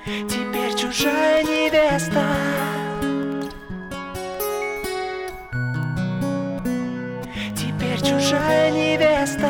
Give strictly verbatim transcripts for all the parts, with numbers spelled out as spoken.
Теперь чужая невеста. Теперь чужая невеста.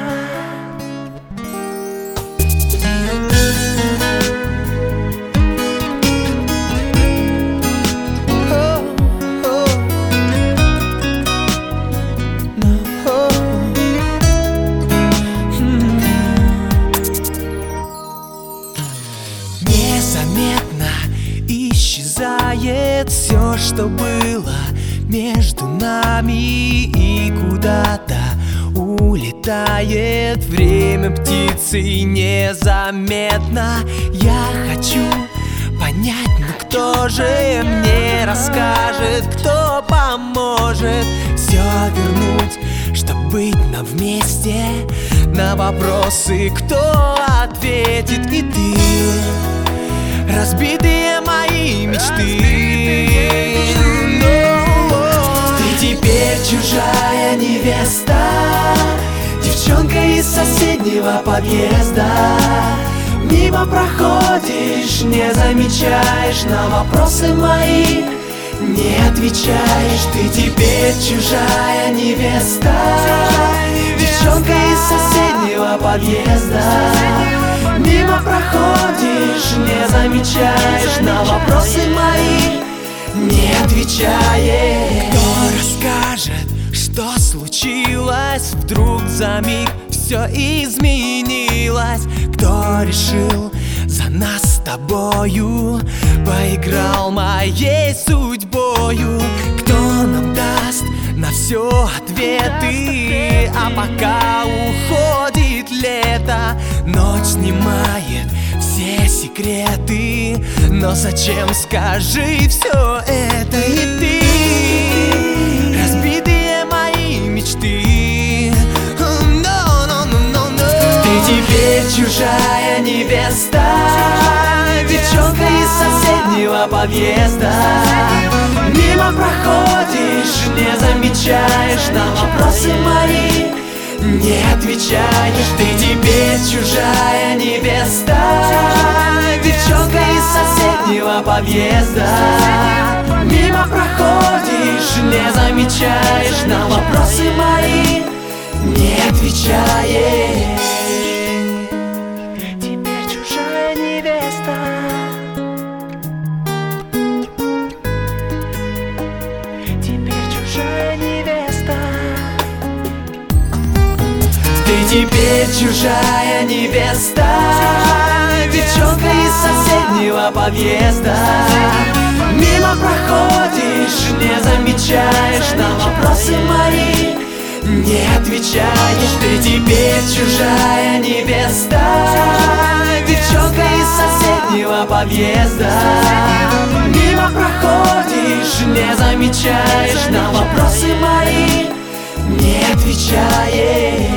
Незаметно исчезает все, что было между нами, и куда-то улетает время птицей незаметно. Я хочу понять, ну кто же мне расскажет, кто поможет все вернуть, чтоб быть нам вместе. На вопросы кто ответит? И ты, разбитые мои мечты. Ты теперь чужая невеста, девчонка из соседнего подъезда. Мимо проходишь, не замечаешь, на вопросы мои не отвечаешь. Ты теперь чужая невеста, девчонка из соседнего подъезда. Мимо проходишь, не замечаешь, на вопросы мои не отвечаешь. Кто расскажет, что случилось? Вдруг за миг все изменилось. Кто решил за нас с тобою, поиграл моей судьбою? Кто нам даст на все ответы? А пока уходит лето, ночь снимает все секреты. Но зачем, скажи, все это? И ты, разбитые мои мечты. No, no, no, no, no. Ты теперь чужая невеста, девчонка из соседнего подъезда. Мимо проходишь, не замечаешь, на вопросы мои не отвечаешь. Ты теперь чужая невеста, девчонка из соседнего подъезда. Мимо проходишь, не замечаешь, на вопросы мои не отвечаешь. Теперь чужая невеста. Теперь чужая невеста. Ты теперь чужая невеста, девчонка из соседнего подъезда. Мимо проходишь, не замечаешь, на вопросы мои не отвечаешь. Ты теперь чужая невеста, девчонка из соседнего подъезда. Мимо проходишь, не замечаешь, на вопросы мои не отвечаешь.